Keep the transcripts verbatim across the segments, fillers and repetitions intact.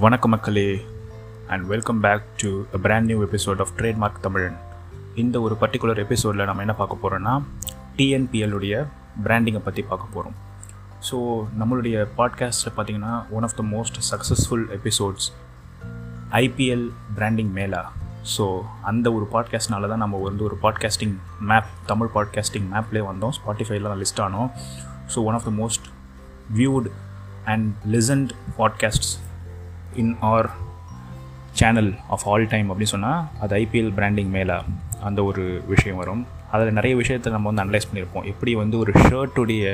வணக்கம் மக்களே and welcome back to a brand new episode of trademark Tamizhan. இந்த ஒரு பர்டிகுலர் எபிசோடில் நம்ம என்ன பார்க்க போகிறோன்னா டிஎன்பிஎல்லுடைய பிராண்டிங்கை பற்றி பார்க்க போகிறோம். ஸோ நம்மளுடைய பாட்காஸ்ட்டில் பார்த்திங்கன்னா one of the most successful episodes I P L branding மேலா. ஸோ அந்த ஒரு பாட்காஸ்ட்னால தான் நம்ம வந்து ஒரு பாட்காஸ்டிங் மேப், தமிழ் பாட்காஸ்டிங் மேப்லேயே வந்தோம், ஸ்பாட்டிஃபைலாம் லிஸ்ட் ஆனோம். So one of the most viewed and listened podcasts in our channel of all time அப்படின்னு சொன்னால் அது ஐபிஎல் பிராண்டிங் மேலே அந்த ஒரு விஷயம் வரும். அதில் நிறைய விஷயத்தை நம்ம வந்து அனலைஸ் பண்ணியிருப்போம். எப்படி வந்து ஒரு ஷர்ட்டுடைய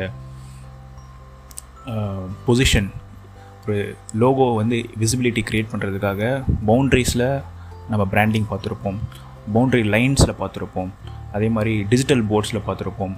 பொசிஷன், ஒரு லோகோ வந்து விசிபிலிட்டி க்ரியேட் பண்ணுறதுக்காக பவுண்ட்ரிஸில் நம்ம பிராண்டிங் பார்த்துருப்போம், பவுண்ட்ரி லைன்ஸில் பார்த்துருப்போம், அதே மாதிரி டிஜிட்டல் போர்ட்ஸில் பார்த்துருப்போம்.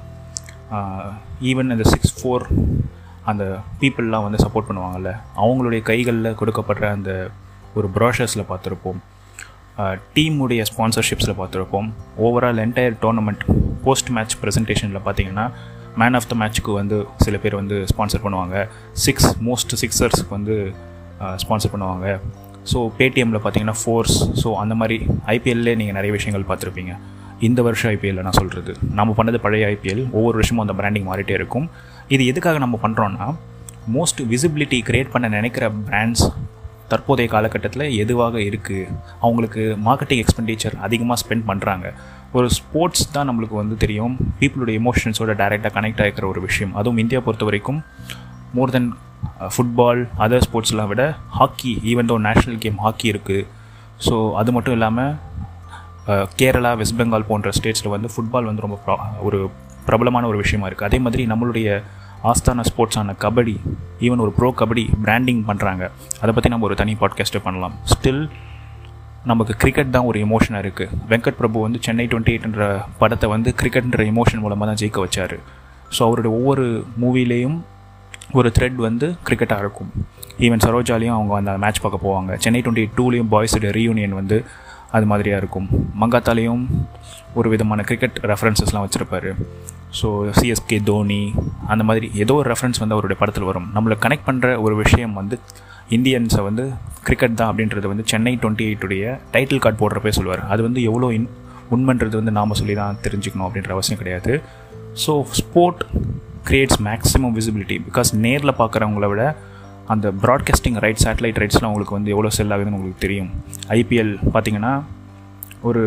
ஈவன் அந்த சிக்ஸ் ஃபோர் அந்த பீப்புளெலாம் வந்து சப்போர்ட் பண்ணுவாங்கள்ல, அவங்களுடைய கைகளில் கொடுக்கப்படுற அந்த ஒரு ப்ராஷர்ஸில் பார்த்துருப்போம், டீமுடைய ஸ்பான்சர்ஷிப்ஸில் பார்த்துருப்போம். Overall entire tournament post match ப்ரெசன்டேஷனில் பார்த்தீங்கன்னா மேன் ஆஃப் த மேட்ச்சுக்கு வந்து சில பேர் வந்து ஸ்பான்சர் பண்ணுவாங்க, சிக்ஸ் மோஸ்ட் சிக்ஸர்ஸ்க்கு வந்து ஸ்பான்சர் பண்ணுவாங்க. ஸோ பேடிஎம்மில் பார்த்தீங்கன்னா ஃபோர்ஸ். ஸோ அந்த மாதிரி ஐபிஎல்லே நீங்கள் நிறைய விஷயங்கள் பார்த்துருப்பீங்க. இந்த வருஷம் ஐபிஎல்ல நான் சொல்கிறது, நம்ம பண்ணது பழைய ஐபிஎல், ஒவ்வொரு வருஷமும் அந்த பிராண்டிங் மாறிட்டே இருக்கும். இது எதுக்காக நம்ம பண்ணுறோன்னா, மோஸ்ட் விசிபிலிட்டி க்ரியேட் பண்ண நினைக்கிற பிராண்ட்ஸ் தற்போதைய காலகட்டத்தில் எதுவாக இருக்குது, அவங்களுக்கு மார்க்கெட்டிங் எக்ஸ்பெண்டிச்சர் அதிகமாக ஸ்பெண்ட் பண்ணுறாங்க. ஒரு ஸ்போர்ட்ஸ் தான் நம்மளுக்கு வந்து தெரியும், பீப்புளுடைய எமோஷன்ஸோட டைரெக்டாக கனெக்ட் ஆகிக்கிற ஒரு விஷயம். அதுவும் இந்தியா பொறுத்த வரைக்கும் மோர் தென் ஃபுட்பால், அதர் ஸ்போர்ட்ஸ்லாம் விட hockey, even though national game hockey இருக்குது. ஸோ அது மட்டும் இல்லாமல் கேரளா, வெஸ்ட் பெங்கால் போன்ற ஸ்டேட்ஸில் வந்து ஃபுட்பால் வந்து ரொம்ப ப்ரா ஒரு பிரபலமான ஒரு விஷயமா இருக்குது. அதே மாதிரி நம்மளுடைய ஆஸ்தான ஸ்போர்ட்ஸான கபடி, ஈவன் ஒரு ப்ரோ கபடி பிராண்டிங் பண்ணுறாங்க. அதை பற்றி நம்ம ஒரு தனி பாட்காஸ்ட்டை பண்ணலாம். ஸ்டில் நமக்கு கிரிக்கெட் தான் ஒரு எமோஷனாக இருக்குது. வெங்கட் பிரபு வந்து சென்னை டுவெண்ட்டி எயிட்ன்ற படத்தை வந்து கிரிக்கெட்ன்ற எமோஷன் மூலமாக தான் ஜெயிக்க வச்சார். ஸோ அவருடைய ஒவ்வொரு மூவிலேயும் ஒரு த்ரெட் வந்து கிரிக்கெட்டாக இருக்கும். ஈவன் சரோஜாலையும் அவங்க அந்த மேட்ச் பார்க்க போவாங்க. சென்னை டுவெண்ட்டி எயிட் டூலேயும் பாய்ஸோட ரீயூனியன் வந்து அது மாதிரியாக இருக்கும். மங்காத்தாலேயும் ஒரு விதமான கிரிக்கெட் ரெஃபரன்சஸ்லாம் வச்சுருப்பார். ஸோ சிஎஸ்கே, தோனி, அந்த மாதிரி ஏதோ ஒரு ரெஃபரன்ஸ் வந்து அவருடைய படத்தில் வரும். நம்மளை கனெக்ட் பண்ணுற ஒரு விஷயம் வந்து இந்தியன்ஸை வந்து கிரிக்கெட் தான் அப்படின்றது வந்து சென்னை டுவெண்ட்டி எயிட்டுடைய டைட்டில் கார்டு போடுறப்பே சொல்லுவார். அது வந்து எவ்வளோ இன் உண்மைன்றது வந்து நாம் சொல்லி தான் தெரிஞ்சுக்கணும் அப்படின்ற அவசியம் கிடையாது. So sport creates maximum visibility. Because நேரில் பார்க்குறவங்கள விட அந்த ப்ராட்காஸ்டிங் ரைட்ஸ், சேட்டலைட் ரைட்ஸ்லாம் உங்களுக்கு வந்து எவ்வளோ செல் ஆகுதுன்னு உங்களுக்கு தெரியும். ஐபிஎல் பார்த்திங்கன்னா ஒரு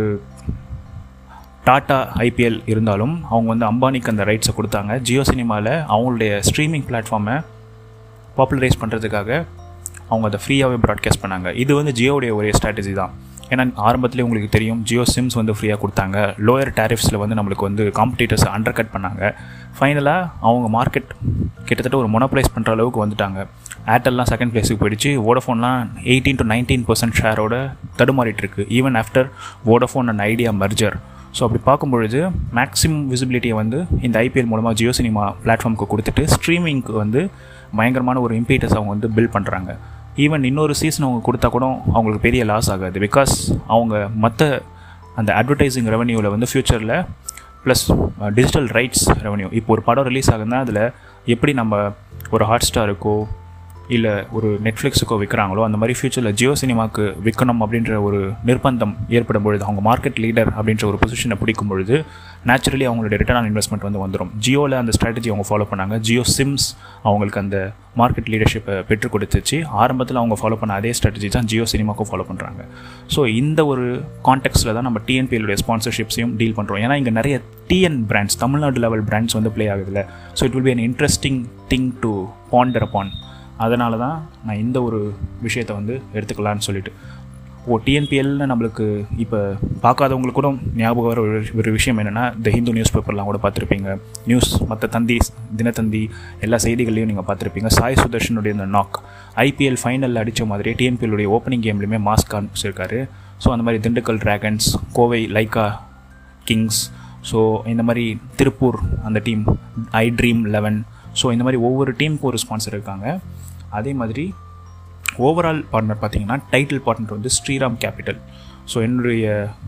டாட்டா ஐபிஎல் இருந்தாலும் அவங்க வந்து அம்பானிக்கு அந்த ரைட்ஸை கொடுத்தாங்க. ஜியோ சினிமாவில் அவங்களுடைய ஸ்ட்ரீமிங் பிளாட்ஃபார்மை பாப்புலரைஸ் பண்ணுறதுக்காக அவங்க அதை ஃப்ரீயாகவே ப்ராட்காஸ்ட் பண்ணாங்க. இது வந்து ஜியோடைய ஒரே ஸ்ட்ராட்டஜி தான். ஏன்னா ஆரம்பத்துலேயே உங்களுக்கு தெரியும், ஜியோ சிம்ஸ் வந்து ஃப்ரீயாக கொடுத்தாங்க. லோயர் டேரிஃப்ஸில் வந்து நம்மளுக்கு வந்து காம்படிட்டர்ஸை அண்டர் கட் பண்ணாங்க. ஃபைனலாக அவங்க மார்க்கெட் கிட்டத்தட்ட ஒரு மொனோப்ளைஸ் பண்ணுற அளவுக்கு வந்துட்டாங்க. ஏர்டெல்லாம் செகண்ட் பிளேஸுக்கு போயிடுச்சு. வோடஃபோன்லாம் எயிட்டீன் டு நைன்டீன் பர்சன்ட் ஷேரோட தடுமாறிட்டுருக்கு, even after Vodafone and Idea merger. So அப்படி பார்க்கும்பொழுது மேக்ஸிமம் விசிபிலிட்டியை வந்து இந்த ஐபிஎல் மூலமாக ஜியோ சினிமா பிளாட்ஃபார்முக்கு கொடுத்துட்டு ஸ்ட்ரீமிங்க்கு வந்து பயங்கரமான ஒரு இம்பீட்டஸ் அவங்க வந்து பில்ட் பண்ணுறாங்க. ஈவன் இன்னொரு சீசன் அவங்க கொடுத்தா கூட அவங்களுக்கு பெரிய லாஸ் ஆகாது. பிகாஸ் அவங்க மற்ற அந்த அட்வர்டைஸிங் ரெவன்யூவில் வந்து ஃப்யூச்சரில் ப்ளஸ் டிஜிட்டல் ரைட்ஸ் ரெவன்யூ, இப்போ ஒரு படம் ரிலீஸ் ஆகுதுன்னா அதில் எப்படி நம்ம ஒரு ஹாட் ஸ்டாருக்கோ இல்லை ஒரு நெட்ஃப்ளிக்ஸுக்கோ விற்கிறாங்களோ அந்த மாதிரி ஃப்யூச்சரில் ஜியோ சினிமாவுக்கு விற்கணும் அப்படின்ற ஒரு நிர்பந்தம் ஏற்படும் பொழுது, அவங்க மார்க்கெட் லீடர் அப்படின்ற ஒரு பொசிஷனை பிடிக்கும் பொழுது நேச்சுரலி அவங்களுடைய ரிட்டர்ன் ஆன் இன்வெஸ்ட்மெண்ட் வந்து வந்துடும். ஜியோவில் அந்த ஸ்ட்ராட்டஜி அவங்க ஃபாலோ பண்ணாங்க. ஜியோ சிம்ஸ் அவங்களுக்கு அந்த மார்க்கெட் லீடர்ஷிப்பை பெற்றுக் கொடுத்துச்சு. ஆரம்பத்தில் அவங்க ஃபாலோ பண்ண அதே ஸ்ட்ராட்டஜி தான் ஜியோ சினிமாவுக்கும் ஃபாலோ பண்ணுறாங்க. ஸோ இந்த ஒரு கான்டெக்ஸ்ட்டில் தான் நம்ம டிஎன்பிஎல்லுடைய ஸ்பான்சர்ஷிப்ஸையும் டீல் பண்ணுறோம். ஏன்னா இங்கே நிறைய TN brands, Tamil Nadu level brands வந்து ப்ளே ஆகுதுல்ல. So it will be an interesting thing to ponder upon. அதனால தான் நான் இந்த ஒரு விஷயத்தை வந்து எடுத்துக்கலான்னு சொல்லிட்டு, ஓ டிஎன்பிஎல்னு நம்மளுக்கு இப்போ பார்க்காதவங்களுக்கு கூட ஞாபகம் வர ஒரு விஷயம் என்னென்னா, த ஹிந்து நியூஸ் பேப்பர்லாம் கூட பார்த்துருப்பீங்க. நியூஸ் மற்ற தந்தி, தினத்தந்தி எல்லா செய்திகள்லையும் நீங்கள் பார்த்துருப்பீங்க. சாய் சுதர்ஷனுடைய இந்த நாக் ஐபிஎல் ஃபைனலில் அடித்த மாதிரி டிஎன்பிஎல்லுடைய ஓப்பனிங் கேம்லேயுமே மாஸ்க் காமிச்சிருக்காரு. ஸோ அந்த மாதிரி Dindigul dragons, Kovai Lyca kings, so இந்த மாதிரி திருப்பூர் அந்த டீம் ஐ ட்ரீம் லெவன், ஸோ இந்த மாதிரி ஒவ்வொரு டீமுக்கும் ஒரு ஸ்பான்சர் இருக்காங்க. அதே மாதிரி ஓவரால் பார்ட்னர் பார்த்திங்கன்னா டைட்டில் பார்ட்னர் வந்து ஸ்ரீராம் கேபிட்டல். ஸோ என்னுடைய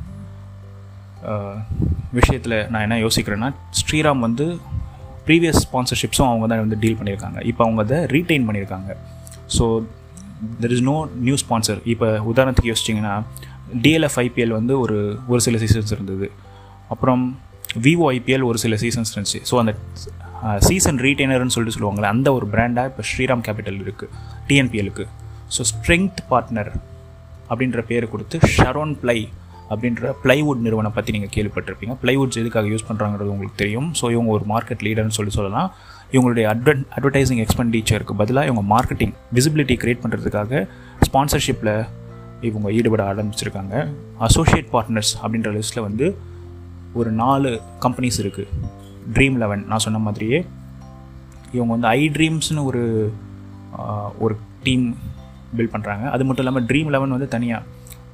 விஷயத்தில் நான் என்ன யோசிக்கிறேன்னா, ஸ்ரீராம் வந்து ப்ரீவியஸ் ஸ்பான்சர்ஷிப்ஸும் அவங்க தான் வந்து டீல் பண்ணியிருக்காங்க. இப்போ அவங்க அதை ரீட்டைன் பண்ணியிருக்காங்க. So there is no new sponsor. இப்போ உதாரணத்துக்கு யோசிச்சிங்கன்னா டிஎல்எஃப் ஐபிஎல் வந்து ஒரு ஒரு சில சீசன்ஸ் இருந்தது, அப்புறம் விவோ ஐபிஎல் ஒரு சில சீசன்ஸ் இருந்துச்சு. ஸோ அந்த சீசன் ரீட்டைனர்னு சொல்லிட்டு சொல்லுவாங்களே அந்த ஒரு பிராண்டாக இப்போ ஸ்ரீராம் கேபிட்டல் இருக்குது டிஎன்பிஎலுக்கு. ஸோ ஸ்ட்ரெங்த் பார்ட்னர் அப்படின்ற பேர் கொடுத்து ஷரோன் பிளை அப்படின்ற பிளைவுட் நிறுவனம் பற்றி நீங்கள் கேள்விப்பட்டிருப்பீங்க. பிளைவுட்ஸ் எதுக்காக யூஸ் பண்ணுறாங்கிறது உங்களுக்கு தெரியும். ஸோ இவங்க ஒரு மார்க்கெட் லீடர்னு சொல்லி சொல்லலாம். இவங்களுடைய அட்வன் அட்வர்டைசிங் எக்ஸ்பெண்டிச்சருக்கு பதிலாக இவங்க மார்க்கெட்டிங் விசிபிலிட்டி க்ரியேட் பண்ணுறதுக்காக ஸ்பான்சர்ஷிப்பில் இவங்க ஈடுபட ஆரம்பிச்சிருக்காங்க. அசோசியேட் பார்ட்னர்ஸ் அப்படின்ற லிஸ்ட்டில் வந்து ஒரு நாலு கம்பெனிஸ் இருக்குது. ட்ரீம் லெவன் நான் சொன்ன மாதிரியே இவங்க வந்து ஐ ட்ரீம்ஸ்னு ஒரு ஒரு டீம் பில்ட் பண்ணுறாங்க. அது மட்டும் இல்லாமல் ட்ரீம் லெவன் வந்து தனியாக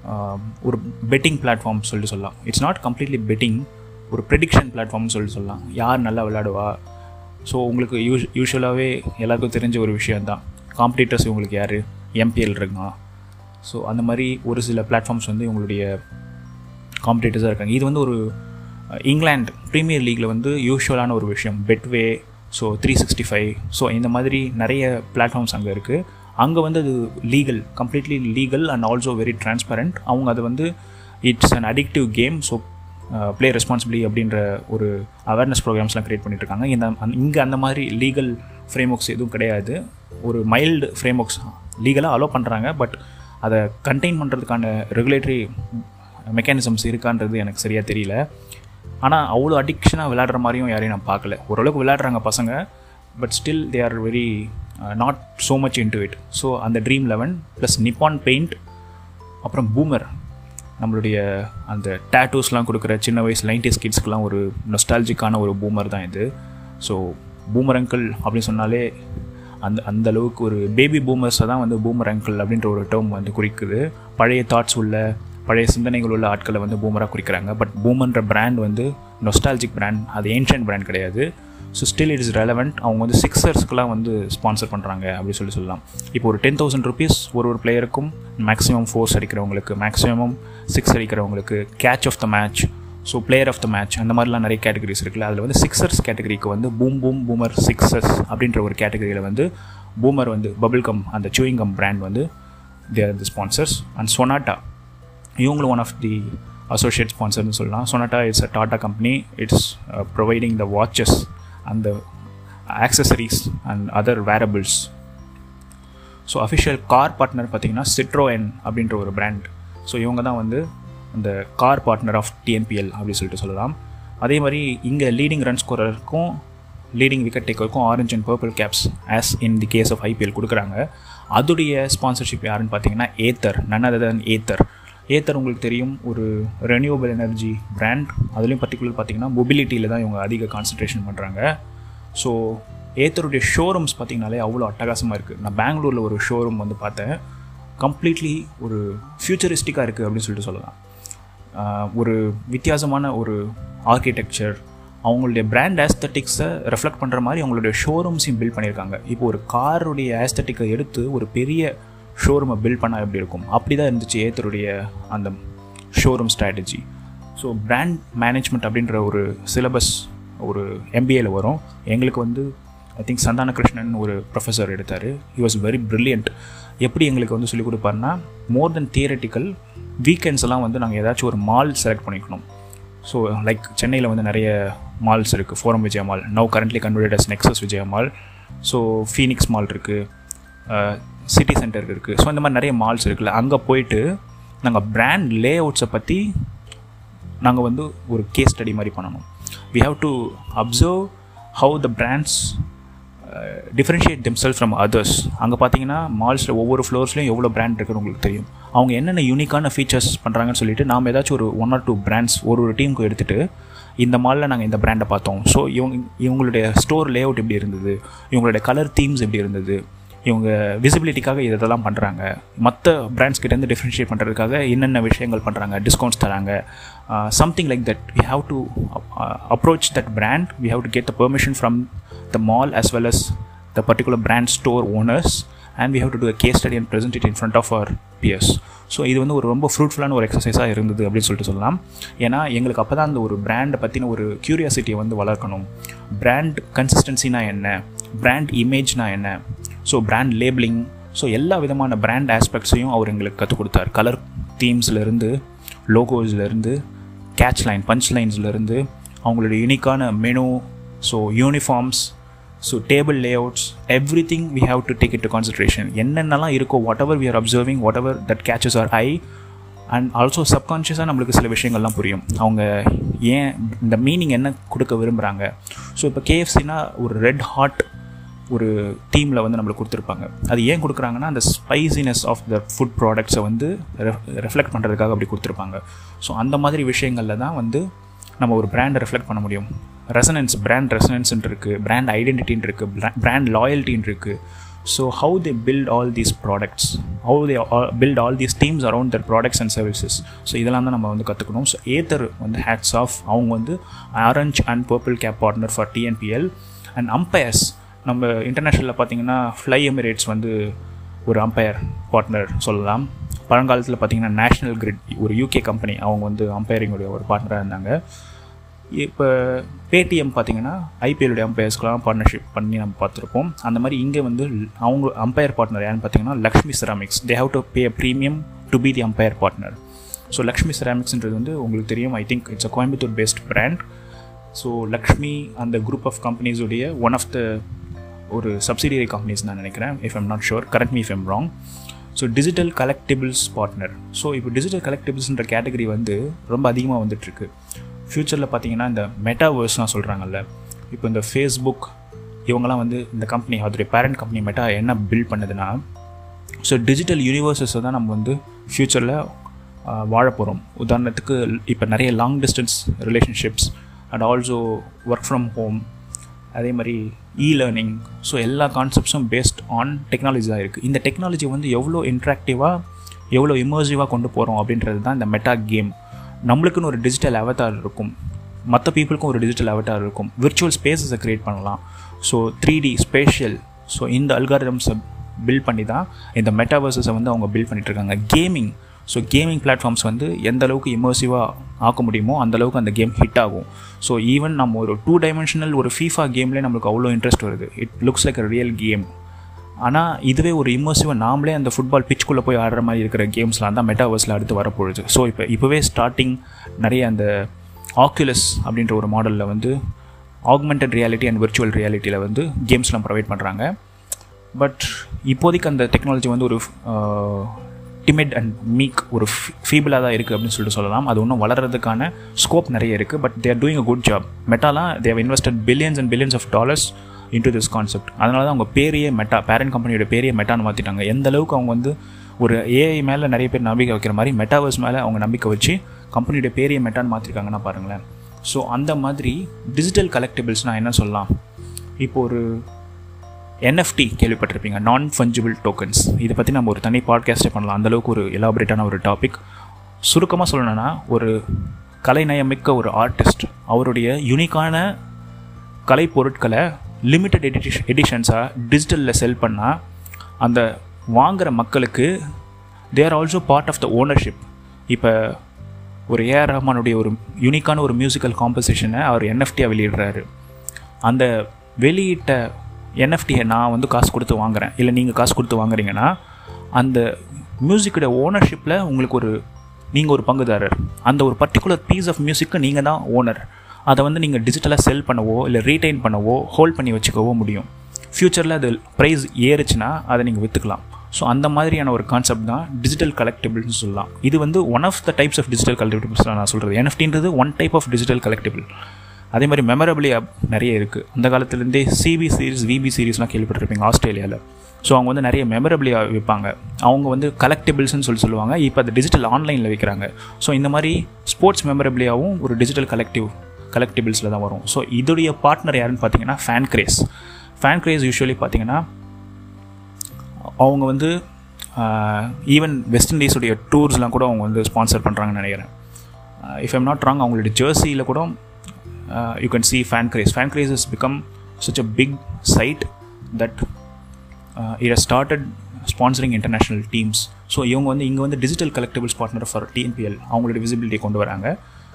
ஒரு பெட்டிங் பிளாட்ஃபார்ம் சொல்லி சொல்லலாம். இட்ஸ் நாட் கம்ப்ளீட்லி பெட்டிங், ஒரு ப்ரெடிக்ஷன் பிளாட்ஃபார்ம்னு சொல்லி சொல்லலாம். யார் நல்லா விளையாடுவா. ஸோ உங்களுக்கு யூஸ் யூஸ்வலாகவே எல்லாருக்கும் தெரிஞ்ச ஒரு விஷயந்தான், காம்படிட்டர்ஸ் இவங்களுக்கு யார், எம்பிஎல் இருக்குங்க. ஸோ அந்த மாதிரி ஒரு சில பிளாட்ஃபார்ம்ஸ் வந்து இவங்களுடைய காம்படிட்டர்ஸாக இருக்காங்க. இது வந்து ஒரு இங்கிலாந்து ப்ரீமியர் லீக்கில் வந்து யூஸ்வலான ஒரு விஷயம். Betway, so three sixty five, so இந்த மாதிரி நிறைய பிளாட்ஃபார்ம்ஸ் அங்கே இருக்குது. அங்கே வந்து அது legal, completely legal and also very transparent. அவங்க அது வந்து it's an addictive game, so play responsibly அப்படின்ற ஒரு அவேர்னஸ் ப்ரோக்ராம்ஸ்லாம் க்ரியேட் பண்ணிகிட்ருக்காங்க. இந்த இங்கே அந்த மாதிரி லீகல் ஃப்ரேம் ஒர்க்ஸ் எதுவும் கிடையாது. ஒரு மைல்டு ஃப்ரேம் ஒர்க்ஸ் லீகலாக அலோவ் பண்ணுறாங்க, பட் அதை கண்டெயின் பண்ணுறதுக்கான ரெகுலேட்டரி மெக்கானிசம்ஸ் இருக்கான்றது எனக்கு சரியாக தெரியல. ஆனால் அவ்வளோ அடிக்ஷனாக விளையாடுற மாதிரியும் யாரையும் நான் பார்க்கல. ஓரளவுக்கு விளையாடுறாங்க பசங்க, but still they are very not so much into it. So அந்த Dream Eleven plus Nippon Paint, அப்புறம் பூமர், நம்மளுடைய அந்த டேட்டூஸ்லாம் கொடுக்குற சின்ன வயசு நைன்டிஸ் கிட்ஸ்க்கெலாம் ஒரு நொஸ்டாலஜிக்கான ஒரு பூமர் தான் இது. ஸோ பூமர் அங்கிள் அப்படின்னு சொன்னாலே அந்த அந்த அளவுக்கு ஒரு பேபி பூமர்ஸை தான் வந்து பூமர் அங்கிள் அப்படின்ற ஒரு டேர்ம் வந்து குறிக்குது. பழைய தாட்ஸ் உள்ள, பழைய சிந்தனைகள் உள்ள ஆட்களை வந்து பூமராக குறிக்கிறாங்க. பட் பூமர்ன்ற பிராண்ட் வந்து நொஸ்டாலஜிக் பிராண்ட், அது ஏன்ஷியன்ட் பிராண்ட் கிடையாது. So still it is relevant. அவங்க வந்து சிக்ஸர்ஸ்க்குலாம் வந்து ஸ்பான்சர் பண்ணுறாங்க அப்படி சொல்லி சொல்லலாம். இப்போ ஒரு டென் தௌசண்ட் ருபீஸ் ஒரு ஒரு பிளேயருக்கும், மேக்ஸிமம் ஃபோர்ஸ் அடிக்கிறவங்களுக்கு, மேக்ஸிமம் சிக்ஸ் அடிக்கிறவங்களுக்கு, catch of the match, so player of the match, அந்த மாதிரிலாம் நிறைய கேட்டகரிஸ் இருக்குல்ல. அதில் வந்து சிக்ஸர்ஸ் கேட்டகரிக்கு வந்து பூம் பூம் பூமர் சிக்ஸர்ஸ் அப்படின்ற ஒரு கேட்டகரியில் வந்து பூமர் வந்து பபிள் கம், அந்த சூயிங் கம் பிராண்ட் வந்து they are the sponsors. And Sonata இவங்களும் ஒன் ஆஃப் தி அசோசியேட் ஸ்பான்சர்னு சொல்லலாம். Sonata it's a Tata company. It's providing the watches and the accessories and other wearables. So official car partner பார்த்திங்கன்னா Citroen அப்படின்ற ஒரு brand. So இவங்க தான் வந்து அந்த கார் பார்ட்னர் ஆஃப் டிஎன்பிஎல் அப்படி சொல்லிட்டு சொல்லலாம். அதே மாதிரி இங்கே லீடிங் ரன் ஸ்கோரருக்கும் லீடிங் விக்கெட் டேக்கருக்கும் orange and purple caps as in the case of IPL கொடுக்குறாங்க. அதுடைய ஸ்பான்சர்ஷிப் யாருன்னு பார்த்தீங்கன்னா Ather, none other than Ather. Ather உங்களுக்கு தெரியும், ஒரு ரெனியூவபிள் எனர்ஜி பிராண்ட். அதுலேயும் பர்டிகுலர் பார்த்திங்கன்னா மொபிலிட்டியில் தான் இவங்க அதிக கான்சன்ட்ரேஷன் பண்ணுறாங்க. ஸோ ஏத்தருடைய ஷோரூம்ஸ் பார்த்திங்கனாலே அவ்வளோ அட்டகாசமாக இருக்குது. நான் பெங்களூரில் ஒரு ஷோரூம் வந்து பார்த்தேன், கம்ப்ளீட்லி ஒரு ஃப்யூச்சரிஸ்டிக்காக இருக்குது அப்படின்னு சொல்லிட்டு சொல்லலாம். ஒரு வித்தியாசமான ஒரு ஆர்கிடெக்சர், அவங்களுடைய பிராண்ட் ஆஸ்தட்டிக்ஸை ரெஃப்ளெக்ட் பண்ணுற மாதிரி அவங்களுடைய ஷோரூம்ஸையும் பில்ட் பண்ணியிருக்காங்க. இப்போ ஒரு காருடைய ஆஸ்தட்டிக்கை எடுத்து ஒரு பெரிய ஷோரூமை பில்ட் பண்ணால் எப்படி இருக்கும், அப்படி தான் இருந்துச்சு ஏத்தருடைய அந்த showroom strategy. So brand management அப்படின்ற ஒரு சிலபஸ் ஒரு எம்பிஏல வரும். எங்களுக்கு வந்து ஐ திங்க் சந்தான கிருஷ்ணன் ஒரு ப்ரொஃபஸர் எடுத்தார். He was very brilliant. எப்படி எங்களுக்கு வந்து சொல்லிக் கொடுப்பாருன்னா, மோர் தென் தியரட்டிக்கல், வீக்கெண்ட்ஸ் எல்லாம் வந்து நாங்கள் ஏதாச்சும் ஒரு மால் செலக்ட் பண்ணிக்கணும். ஸோ லைக் சென்னையில் வந்து நிறைய மால்ஸ் இருக்குது. Forum Vijaya mall, now currently converted as Nexus Vijaya mall. So Phoenix mall இருக்குது, சிட்டி சென்டர் இருக்குது. ஸோ இந்த மாதிரி நிறைய மால்ஸ் இருக்குல்ல, அங்கே போயிட்டு நாங்கள் பிராண்ட் லே அவுட்ஸை பற்றி நாங்கள் வந்து ஒரு கேஸ் ஸ்டடி மாதிரி பண்ணணும். We have to observe how the brands differentiate themselves from others. அங்கே பார்த்தீங்கன்னா மால்ஸில் ஒவ்வொரு ஃப்ளோர்ஸ்லையும் எவ்வளோ பிராண்ட் இருக்குன்னு உங்களுக்கு தெரியும். அவங்க என்னென்ன யூனிக்கான ஃபீச்சர்ஸ் பண்ணுறாங்கன்னு சொல்லிட்டு நாம் ஏதாச்சும் ஒரு ஒன் ஆர் டூ பிராண்ட்ஸ் ஒரு ஒரு டீமுக்கு எடுத்துகிட்டு, இந்த மாலில் நாங்கள் இந்த பிராண்டை பார்த்தோம், ஸோ இவங்க இவங்களுடைய ஸ்டோர் லே அவுட் எப்படி இருந்தது, இவங்களுடைய கலர் தீம்ஸ் எப்படி இருந்தது, இவங்க விசிபிலிட்டிக்காக இதெல்லாம் பண்ணுறாங்க, மற்ற பிராண்ட்ஸ் கிட்டேருந்து டிஃப்ரென்ஷியேட் பண்ணுறதுக்காக என்னென்ன விஷயங்கள் பண்ணுறாங்க, டிஸ்கவுண்ட்ஸ் தராங்க, something like that. We have to approach that brand. We have to get the permission from the mall as well as the particular brand store owners, and we have to do a case study and present it in front of our peers. So இது வந்து ஒரு ரொம்ப ஃப்ரூட்ஃபுல்லான ஒரு எக்ஸசைஸாக இருந்தது அப்படின்னு சொல்லிட்டு சொல்லலாம். ஏன்னா எங்களுக்கு அப்போ தான் அந்த ஒரு பிராண்டை பற்றின ஒரு க்யூரியாசிட்டியை வந்து வளர்க்கணும். பிராண்ட் கன்சிஸ்டன்சினா என்ன, பிராண்ட் இமேஜ்னா என்ன, ஸோ பிராண்ட் லேபிளிங், ஸோ எல்லா விதமான பிராண்ட் ஆஸ்பெக்ட்ஸையும் அவர் எங்களுக்கு கற்றுக் கொடுத்தார். கலர் தீம்ஸ்லேருந்து, லோகோஸ்லேருந்து, கேட்ச் லைன், பஞ்ச் லைன்ஸ்லேருந்து, அவங்களோட யூனிக்கான menu, so uniforms, so table layouts, everything we have to take it to concentration. என்னென்னலாம் இருக்கோ, whatever we are observing, whatever that catches our eye, and also சப்கான்ஷியஸாக நம்மளுக்கு சில விஷயங்கள்லாம் புரியும். அவங்க ஏன் இந்த மீனிங் என்ன கொடுக்க விரும்புகிறாங்க. ஸோ இப்போ கேஎஃப்சினா ஒரு ரெட் ஹாட் ஒரு தீமில் வந்து நம்மளுக்கு கொடுத்துருப்பாங்க. அது ஏன் கொடுக்குறாங்கன்னா அந்த ஸ்பைசினஸ் ஆஃப் த ஃபுட் ப்ராடக்ட்ஸை வந்து ரெஃப்ளெக்ட் பண்ணுறதுக்காக அப்படி கொடுத்துருப்பாங்க. ஸோ அந்த மாதிரி விஷயங்களில் தான் வந்து நம்ம ஒரு பிராண்டை ரெஃப்ளெக்ட் பண்ண முடியும். ரெசனன்ஸ், பிராண்ட் ரெசனன்ஸ்ன்னு இருக்குது, பிராண்ட் ஐடென்டிட்டின்னு இருக்குது, பிராண்ட் லாயல்ட்டின்னு இருக்குது. So how they build all these products, how they build all these teams around their products and services. So இதெல்லாம் தான் நம்ம வந்து கற்றுக்கணும். ஸோ ஏத்தர் வந்து ஹேட்ஸ் ஆஃப், அவங்க வந்து orange and purple cap partner for TNPL. And umpires, நம்ம இன்டர்நேஷ்னலில் பார்த்தீங்கன்னா ஃப்ளை எமிரேட்ஸ் வந்து ஒரு அம்பையர் பார்ட்னர் சொல்லலாம். பழங்காலத்தில் பார்த்தீங்கன்னா நேஷ்னல் கிரிட் ஒரு யூகே கம்பெனி, அவங்க வந்து அம்பையரிங்குடைய ஒரு பார்ட்னராக இருந்தாங்க. இப்போ பேடிஎம் பார்த்தீங்கன்னா ஐபிஎல்லுடைய அம்பையர்ஸ்க்கெலாம் பார்ட்னர்ஷிப் பண்ணி நம்ம பார்த்துருப்போம். அந்த மாதிரி இங்கே வந்து அவங்க அம்பையர் பார்ட்னர் யாருன்னு பார்த்தீங்கன்னா Lakshmi ceramics. They have to pay a premium to be the umpire partner. So Lakshmi செராமிக்ஸ்ன்றது வந்து உங்களுக்கு தெரியும், I think it's a Coimbatore based brand. So Lakshmi அந்த குரூப் ஆஃப் கம்பெனிஸுடைய ஒன் ஆஃப் த ஒரு சப்சிடியரி கம்பெனிஸ் நான் நினைக்கிறேன், if I'm not sure, correct me if I'm wrong. So digital collectibles partner. So இப்போ டிஜிட்டல் கலெக்டிபிள்ஸ்ன்ற கேட்டகரி வந்து ரொம்ப அதிகமாக வந்துட்டுருக்கு. ஃப்யூச்சரில் பார்த்தீங்கன்னா இந்த மெட்டாவர்ஸ்லாம் சொல்கிறாங்கல்ல, இப்போ இந்த ஃபேஸ்புக் இவங்கெல்லாம் வந்து இந்த கம்பெனி, அதோடைய பேரண்ட் கம்பெனி மெட்டா என்ன பில்ட் பண்ணுதுன்னா, ஸோ டிஜிட்டல் யூனிவர்சஸை தான் நம்ம வந்து ஃப்யூச்சரில் வாழ போகிறோம். உதாரணத்துக்கு இப்போ நிறைய long distance relationships and also work from home, அதே மாதிரி இ லேர்னிங். ஸோ எல்லா கான்செப்ட்ஸும் பேஸ்ட் ஆன் டெக்னாலஜி தான் இருக்குது. இந்த டெக்னாலஜி வந்து எவ்வளோ இன்ட்ராக்டிவாக, எவ்வளோ இமர்சிவாக கொண்டு போகிறோம் அப்படின்றது தான் இந்த மெட்டா கேம். நம்மளுக்குன்னு ஒரு டிஜிட்டல் அவதார் இருக்கும், மற்ற பீப்புளுக்கும் ஒரு டிஜிட்டல் அவதார் இருக்கும். விர்ச்சுவல் ஸ்பேஸஸை க்ரியேட் பண்ணலாம். So three D spatial, so இந்த அல்காரிதம்ஸை பில்ட் பண்ணி தான் இந்த மெட்டாவர்ஸஸை வந்து அவங்க பில்ட் பண்ணிகிட்ருக்காங்க. கேமிங், ஸோ கேமிங் பிளாட்ஃபார்ம்ஸ் வந்து எந்த அளவுக்கு இமர்சிவாக ஆக்க முடியுமோ அந்தளவுக்கு அந்த கேம் ஹிட் ஆகும். ஸோ ஈவன் நம்ம ஒரு டூ டைமென்ஷனல் ஒரு ஃபீஃபா கேம்லேயே நம்மளுக்கு அவ்வளோ இன்ட்ரெஸ்ட் வருது. It looks like a real game. ஆனால் இதுவே ஒரு இமர்சிவாக நாமளே அந்த ஃபுட்பால் பிச்சுக்குள்ளே போய் ஆடுற மாதிரி இருக்கிற கேம்ஸ்லாம் தான் மெட்டாவர்ஸில் அடுத்து வரப்போகுது. ஸோ இப்போ இப்போவே ஸ்டார்டிங் நிறைய அந்த ஆக்யுலஸ் அப்படின்ற ஒரு மாடலில் வந்து ஆக்மெண்டட் ரியாலிட்டி அண்ட் விர்ச்சுவல் ரியாலிட்டியில் வந்து கேம்ஸ்லாம் ப்ரொவைட் பண்ணுறாங்க. பட் இப்போதைக்கு அந்த டெக்னாலஜி வந்து ஒரு டிமிட் அண்ட் மீக், ஒரு ஃபீபிளாக தான் இருக்குது அப்படின்னு சொல்லிட்டு சொல்லலாம். அது இன்னும் வளர்கிறதுக்கான ஸ்கோப் நிறைய இருக்குது. But they are doing a good job. மெட்டாலாம் they have invested billions and billions of dollars into this concept. அதனால தான் அவங்க பேரையே மெட்டா, பேரண்ட் கம்பெனியோட பேரையே மெட்டான்னு மாற்றிட்டாங்க. எந்த அளவுக்கு அவங்க வந்து ஒரு ஏஐ மேலே நிறைய பேர் நம்பிக்கை வைக்கிற மாதிரி மெட்டாவர்ஸ் மேலே அவங்க நம்பிக்கை வச்சு கம்பெனியோட பேரையே மெட்டான்னு மாற்றிருக்காங்கன்னா பாருங்களேன். ஸோ அந்த மாதிரி டிஜிட்டல் கலெக்டிபிள்ஸ்னால் என்ன சொல்லலாம், இப்போ ஒரு என்எஃப்டி கேள்விப்பட்டிருப்பீங்க, நான் ஃபஞ்சிபிள் டோக்கன்ஸ். இதை பற்றி நம்ம ஒரு தனி பாட்காஸ்ட்டே பண்ணலாம், அந்தளவுக்கு ஒரு எலாபரேட்டான ஒரு டாபிக். சுருக்கமாக சொல்லணும்னா, ஒரு கலைநயமிக்க ஒரு ஆர்டிஸ்ட் அவருடைய யூனிக்கான கலை பொருட்களை லிமிட்டட் எடிஷ் எடிஷன்ஸாக டிஜிட்டலில் செல் பண்ணால் அந்த வாங்குகிற மக்களுக்கு they are also part of the ownership. இப்போ ஒரு ஏஆர் ரஹ்மானுடைய ஒரு யூனிக்கான ஒரு மியூசிக்கல் காம்போசிஷனை அவர் என்எஃப்டியாக வெளியிடுறாரு. அந்த வெளியிட்ட என்எஃப்டியை நான் வந்து காசு கொடுத்து வாங்குகிறேன், இல்லை நீங்கள் காசு கொடுத்து வாங்குறீங்கன்னா அந்த மியூசிக்கோட ஓனர்ஷிப்பில் உங்களுக்கு ஒரு நீங்கள் ஒரு பங்குதாரர். அந்த ஒரு பர்டிகுலர் பீஸ் ஆஃப் மியூசிக்கு நீங்கள் தான் ஓனர். அதை வந்து நீங்கள் டிஜிட்டலாக செல் பண்ணவோ இல்லை ரீட்டைன் பண்ணவோ ஹோல்ட் பண்ணி வச்சுக்கவோ முடியும். ஃப்யூச்சரில் அது ப்ரைஸ் ஏறுச்சுன்னா அதை நீங்கள் விற்றுக்கலாம். ஸோ அந்த மாதிரியான ஒரு கான்செப்ட் தான் டிஜிட்டல் கலெக்டிபிள்னு சொல்லலாம். இது வந்து one of the types of digital collectibles தான் நான் சொல்கிறது. என்எஃப்டின்றது one type of digital collectible. அதே மாதிரி மெமரபிளி நிறைய இருக்குது. அந்த காலத்துலேருந்தே சிபி சீரிஸ், விபி சீரிஸ்லாம் கேள்விப்பட்டிருப்பீங்க ஆஸ்திரேலியாவில். ஸோ அவங்க வந்து நிறைய மெமரபிளியாக விற்பாங்க. அவங்க வந்து கலெக்டிபிள்ஸ்னு சொல்லி சொல்லுவாங்க. இப்போ அது டிஜிட்டல் ஆன்லைனில் விற்கிறாங்க. ஸோ இந்த மாதிரி ஸ்போர்ட்ஸ் மெமரபிளியாகவும் ஒரு டிஜிட்டல் கலெக்டிவ் கலெக்டிபிள்ஸில் தான் வரும். ஸோ இதோடைய பார்ட்னர் யாருன்னு பார்த்தீங்கன்னா Fancraze. Fancraze usually பார்த்தீங்கன்னா அவங்க வந்து ஈவன் வெஸ்ட் இண்டீஸுடைய டூர்ஸ்லாம் கூட அவங்க வந்து ஸ்பான்சர் பண்ணுறாங்கன்னு நினைக்கிறேன். இஃப் ஐம் நாட் ராங், அவங்களுடைய ஜெர்சியில் கூட you can see Fancraze. Fancraze is become such a big site that uh, it has started sponsoring international teams. So இவங்க வந்து இங்கே வந்து digital collectibles partner for TNPL அவங்களோட விசிபிலிட்டியை கொண்டு வராங்க.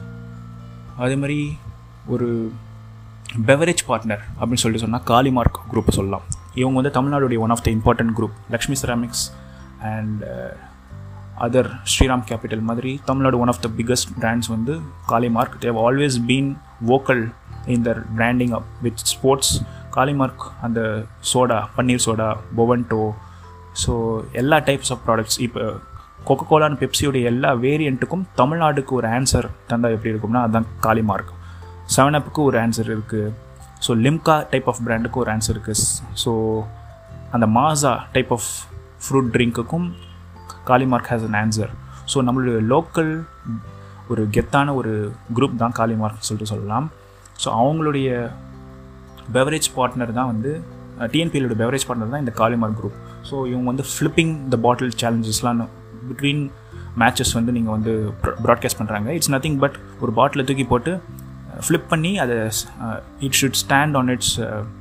அதே மாதிரி ஒரு பெவரேஜ் பார்ட்னர் அப்படின்னு சொல்லிட்டு சொன்னால் காலிமார்க் குரூப்பை சொல்லலாம். இவங்க வந்து தமிழ்நாடுடைய one of the important group. Lakshmi ceramics and other Shriram capital மாதிரி Tamil Nadu one of the biggest brands வந்து Kalimark. They have always been vocal in their branding up with sports. Kalimark அந்த soda, paneer soda, Bovonto, so எல்லா டைப்ஸ் ஆஃப் ப்ராடக்ட்ஸ், இப்போ Coca கோலான்னு பெப்சியோடைய எல்லா வேரியண்ட்டுக்கும் தமிழ்நாடுக்கு ஒரு answer தந்தால் எப்படி இருக்கும்னா அதுதான் காலிமார்க். செவன் அப்புக்கு ஒரு ஆன்சர் இருக்குது. ஸோ லிம்கா டைப் ஆஃப் பிராண்டுக்கு ஒரு ஆன்சர் இருக்குது. ஸோ அந்த மாசா டைப் ஆஃப் ஃப்ரூட் ட்ரிங்க்குக்கும் Kalimark has an answer. So நம்மளுடைய லோக்கல் ஒரு கெத்தான ஒரு குரூப் தான் காலிமார்க் சொல்லிட்டு சொல்லலாம். ஸோ அவங்களுடைய பெவரேஜ் பார்ட்னர் தான் வந்து டிஎன்பிஎலோட பெவரேஜ் பார்ட்னர் தான் இந்த காலிமார்க் குரூப். ஸோ இவங்க வந்து ஃப்ளிப்பிங் த பாட்டில் சேலஞ்சஸ்லாம் பிட்வீன் மேட்சஸ் வந்து நீங்கள் வந்து ப்ராட்காஸ்ட் பண்ணுறாங்க. இட்ஸ் நத்திங் பட் ஒரு பாட்டிலை தூக்கி போட்டு ஃப்ளிப் பண்ணி அதை it should stand on its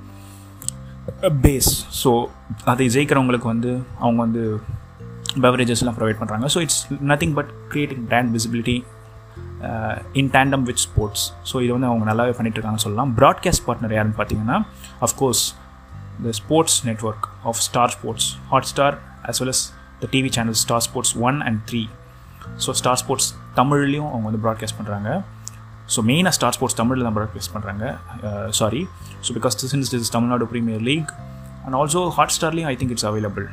base. So அதை ஜெயிக்கிறவங்களுக்கு வந்து அவங்க வந்து பெவரேஜஸ்லாம் ப்ரொவைட் பண்ணுறாங்க. So it's nothing but creating brand visibility in tandem with sports. So இது வந்து அவங்க நல்லாவே பண்ணிட்டுருக்காங்கன்னு சொல்லலாம். ப்ராட்காஸ்ட் பார்ட்னர் யாருன்னு பார்த்தீங்கன்னா of course the sports network of Star Sports, Hotstar as well as the TV channel Star Sports one and three. So Star Sports தமிழ்லையும் அவங்க வந்து ப்ராட்காஸ்ட் பண்ணுறாங்க. ஸோ மெயினாக ஸ்டார் ஸ்போர்ட்ஸ் தமிழில் தான் ப்ராட்காஸ்ட் பண்ணுறாங்க. Sorry so because since this is Tamil Nadu premier league and also ஹாட் ஸ்டார்லேயும் I think it's available.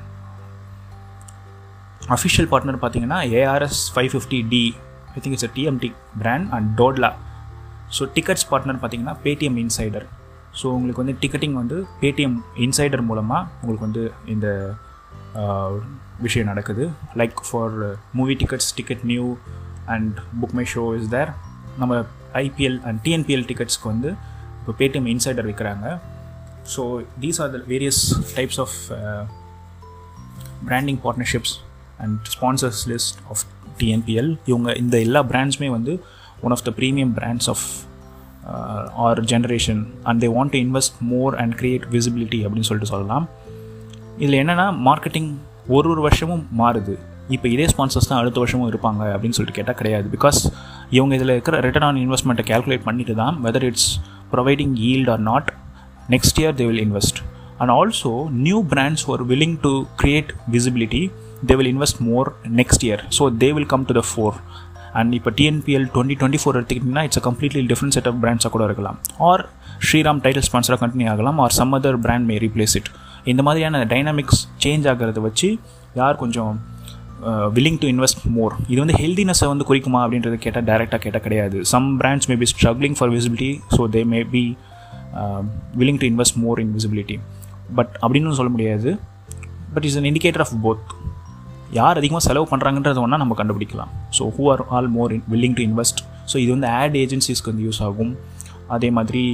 Official partner பார்த்தீங்கன்னா ARS five fifty D, I think it's a TMT brand and Dodla. So tickets partner பார்த்தீங்கன்னா Paytm insider. So உங்களுக்கு வந்து ticketing வந்து Paytm insider மூலமாக உங்களுக்கு வந்து இந்த விஷயம் நடக்குது. Like for movie tickets, TicketNew and BookMyShow is there. நம்ம ஐபிஎல் அண்ட் டிஎன்பிஎல் டிக்கெட்ஸ்க்கு வந்து இப்போ பேடிஎம் இன்சைடர் விற்கிறாங்க. So these are the various types of branding partnerships and sponsors list of TNPL. இவங்க இந்த எல்லா பிராண்ட்ஸுமே வந்து one of the premium brands of our generation and they want to invest more and create visibility அப்படின்னு சொல்லிட்டு சொல்லலாம். இதில் என்னென்னா மார்க்கெட்டிங் ஒரு ஒரு வருஷமும் மாறுது. இப்போ இதே ஸ்பான்சர்ஸ் தான் அடுத்த வருஷமும் இருப்பாங்க அப்படின்னு சொல்லிட்டு கேட்டால் கிடையாது. பிகாஸ் இவங்க இதில் இருக்கிற ரிட்டர்ன் ஆன் இன்வெஸ்ட்மெண்ட்டை கேல்குலேட் பண்ணிட்டு தான் whether it's providing yield or not next year they will invest. And also new brands who are willing to create visibility they will invest more next year, so they will come to the fore. And இப்போ TNPL twenty twenty four எடுத்துக்கிட்டிங்கன்னா it's a completely different set of பிராண்ட்ஸாக கூட இருக்கலாம். Or Shriram title ஸ்பான்சராக continue ஆகலாம், or some other brand may replace it. இந்த மாதிரியான dynamics change ஆகிறத வச்சு யார் கொஞ்சம் வில்லிங் டு இன்வெஸ்ட் மோர். இது வந்து ஹெல்தினஸை வந்து குறிக்குமா அப்படின்றத கேட்டால் டேரெக்டாக கேட்டால் கிடையாது. Some brands may be struggling for visibility, so they may be willing to invest more in visibility. But அப்படின்னு சொல்ல முடியாது. But it's an indicator of both. யார் அதிகமாக செலவு பண்ணுறாங்கன்றது ஒன்றா நம்ம கண்டுபிடிக்கலாம். So who are all more in willing to invest. So இது வந்து ஆட் ஏஜென்சிஸ்க்கு வந்து யூஸ் ஆகும். அதே மாதிரி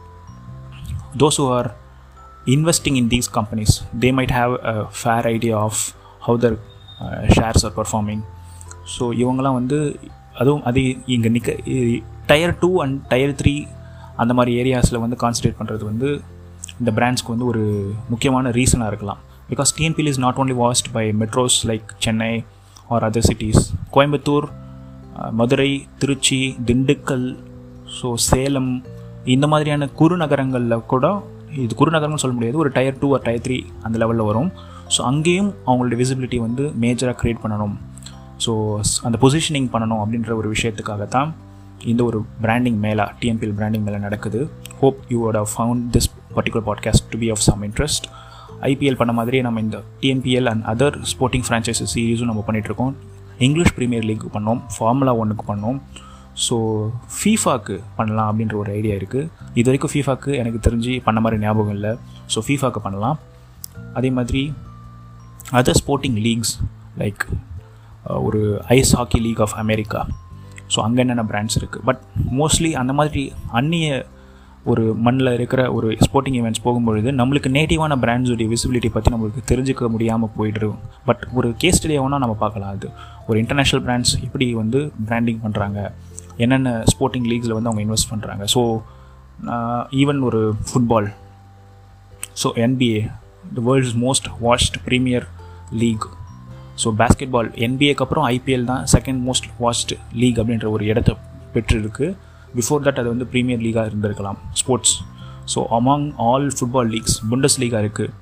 those who are investing in these companies, they might have a fair idea of how their uh, shares are performing. So இவங்கெல்லாம் வந்து அதுவும் அது இங்கே நிற்க tier two and tier three அந்த மாதிரி ஏரியாஸில் வந்து கான்சன்ட்ரேட் பண்ணுறது வந்து இந்த பிராண்ட்ஸ்க்கு வந்து ஒரு முக்கியமான ரீசனாக இருக்கலாம். Because TNPL is not only watched by metros like Chennai or other cities. Coimbatore, Madurai, Trichy, Dindigul, so Salem, இந்த மாதிரியான குறுநகரங்களில் கூட, இது குறுநகரம்னு சொல்ல முடியாது, ஒரு tier two or tier three அந்த லெவலில் வரும். ஸோ அங்கேயும் அவங்களோட விசிபிலிட்டி வந்து மேஜராக க்ரியேட் பண்ணணும், ஸோ அந்த பொசிஷனிங் பண்ணணும் அப்படின்ற ஒரு விஷயத்துக்காகத்தான் இந்த ஒரு பிராண்டிங் மேலா, டிஎன்பிஎல் பிராண்டிங் மேலே நடக்குது. Hope you would have found this particular podcast to be of some interest. IPL பண்ண மாதிரியே நம்ம இந்த TNPL and other sporting franchises சீரீஸும் நம்ம பண்ணிகிட்ருக்கோம். இங்கிலீஷ் ப்ரீமியர் லீக்கு பண்ணோம், ஃபார்முலா ஒன்றுக்கு பண்ணோம். ஸோ ஃபீஃபாக்கு பண்ணலாம் அப்படின்ற ஒரு ஐடியா இருக்குது. இது வரைக்கும் ஃபீஃபாக்கு எனக்கு தெரிஞ்சு பண்ண மாதிரி ஞாபகம் இல்லை. ஸோ ஃபீஃபாக்கு பண்ணலாம். அதே மாதிரி அதர் ஸ்போர்ட்டிங் லீக்ஸ் லைக் ஒரு ice hockey league of America, so அங்கே என்னென்ன பிராண்ட்ஸ் இருக்குது. பட் மோஸ்ட்லி அந்த மாதிரி அந்நிய ஒரு மண்ணில் இருக்கிற ஒரு ஸ்போர்ட்டிங் ஈவெண்ட்ஸ் போகும்பொழுது நம்மளுக்கு நேட்டிவான பிராண்ட்ஸுடைய விசிபிலிட்டி பற்றி நம்மளுக்கு தெரிஞ்சுக்க முடியாமல் போய்டும். பட் ஒரு கேஸ் ஸ்டடியாகனா நம்ம பார்க்கலாம். அது ஒரு இன்டர்நேஷ்னல் பிராண்ட்ஸ் எப்படி வந்து பிராண்டிங் பண்ணுறாங்க, என்னென்ன ஸ்போர்ட்டிங் லீக்ஸில் வந்து அவங்க இன்வெஸ்ட் பண்ணுறாங்க. ஸோ ஈவன் ஒரு football, so NBA, the world's most watched Premier League. So basketball என்பிஏக்கு அப்புறம் ஐபிஎல் தான் செகண்ட் மோஸ்ட் வாட்ச்ட் லீக் அப்படின்ற ஒரு இடத்தை பெற்றிருக்கு. பிஃபோர் தட் அது வந்து ப்ரீமியர் லீகாக இருந்திருக்கலாம் sports. So among all football leagues புண்டஸ் லீகாக இருக்குது.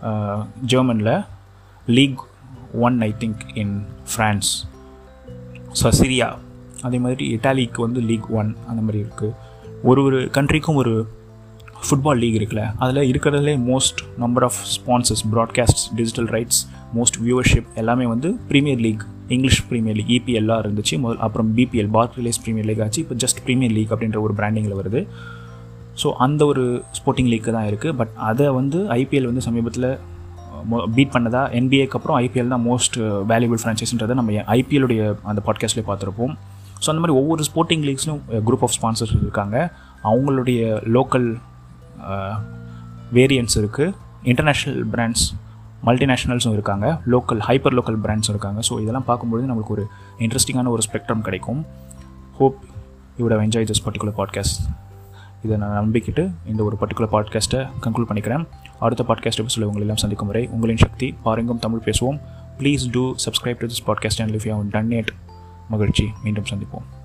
ஜெர்மனில், league one I think in France, so Serie A, அதே மாதிரி இட்டாலிக்கு வந்து லீக் ஒன் அந்த மாதிரி இருக்குது. ஒரு ஒரு கண்ட்ரிக்கும் ஒரு ஃபுட்பால் லீக் இருக்குல்ல, அதில் இருக்கிறதுலே most number of sponsors, broadcast, digital rights, most viewership எல்லாமே வந்து Premier League, English Premier League, இபிஎல்லாம் இருந்துச்சு முதல். அப்புறம் பிபிஎல், பார்க்லேஸ் ப்ரீமியர் லீக் ஆச்சு. இப்போ ஜஸ்ட் ப்ரீமியர் லீக் அப்படின்ற ஒரு பிராண்டிங்கில் வருது. ஸோ அந்த ஒரு ஸ்போர்ட்டிங் லீக்கு தான் இருக்குது. பட் அதை வந்து ஐபிஎல் வந்து சமீபத்தில் பீட் பண்ணதா, என்பிஏக்கு அப்புறம் ஐபிஎல் தான் மோஸ்ட் வேல்யூபிள் ஃப்ரான்ச்சைஸ்ன்றதை நம்ம ஐபிஎல்லுடைய அந்த பாட்காஸ்ட்லேயே பார்த்துருப்போம். ஸோ அந்த மாதிரி ஒவ்வொரு ஸ்போர்ட்டிங் லீக்ஸ்லையும் குரூப் ஆஃப் ஸ்பான்சர்ஸ் இருக்காங்க. அவங்களுடைய லோக்கல் வேரியன்ட்ஸ் இருக்குது, இன்டர்நேஷ்னல் பிராண்ட்ஸ், மல்டிநேஷ்னல்ஸும் இருக்காங்க, லோக்கல் ஹைப்பர் லோக்கல் பிராண்ட்ஸும் இருக்காங்க. ஸோ இதெல்லாம் பார்க்கும்பொழுது நம்மளுக்கு ஒரு இன்ட்ரெஸ்டிங்கான ஒரு ஸ்பெக்ட்ரம் கிடைக்கும். Hope you would have enjoy this particular podcast. இதை நான் நம்பிக்கிட்டு இந்த ஒரு பர்டிகுலர் பாட்காஸ்ட்டை கன்க்ளூட் பண்ணிக்கிறேன். அடுத்த பாட்காஸ்ட் எபிசோடில் உங்களை எல்லாம் சந்திக்கும் வரை உங்களின் சக்தி. பாருங்கும் தமிழ் பேசுவோம். Please do subscribe to this podcast channel if you have done it. மகிழ்ச்சி. மீண்டும் சந்திப்போம்.